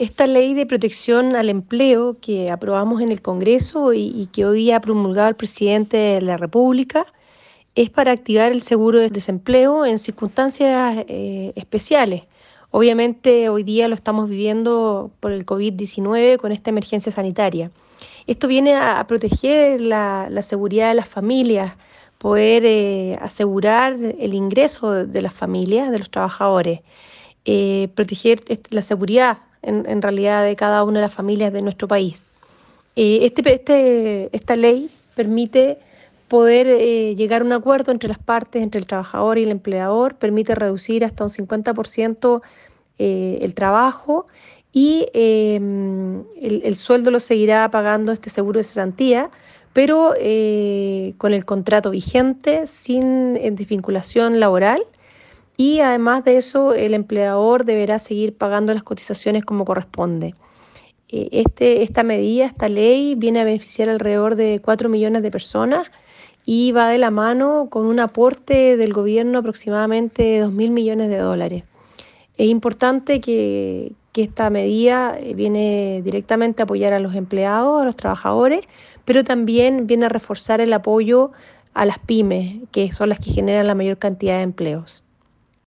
Esta ley de protección al empleo que aprobamos en el Congreso y que hoy ha promulgado el presidente de la República es para activar el seguro de desempleo en circunstancias especiales. Obviamente hoy día lo estamos viviendo por el COVID-19 con esta emergencia sanitaria. Esto viene a proteger la seguridad de las familias, poder asegurar el ingreso de las familias, de los trabajadores, proteger la seguridad en realidad de cada una de las familias de nuestro país. Esta ley permite poder llegar a un acuerdo entre las partes, entre el trabajador y el empleador, permite reducir hasta un 50% el trabajo y el sueldo lo seguirá pagando este seguro de cesantía, pero con el contrato vigente, sin desvinculación laboral. Y además de eso, el empleador deberá seguir pagando las cotizaciones como corresponde. Esta medida, esta ley, viene a beneficiar alrededor de 4 millones de personas y va de la mano con un aporte del gobierno aproximadamente de 2.000 millones de dólares. Es importante que esta medida viene directamente a apoyar a los empleados, a los trabajadores, pero también viene a reforzar el apoyo a las pymes, que son las que generan la mayor cantidad de empleos.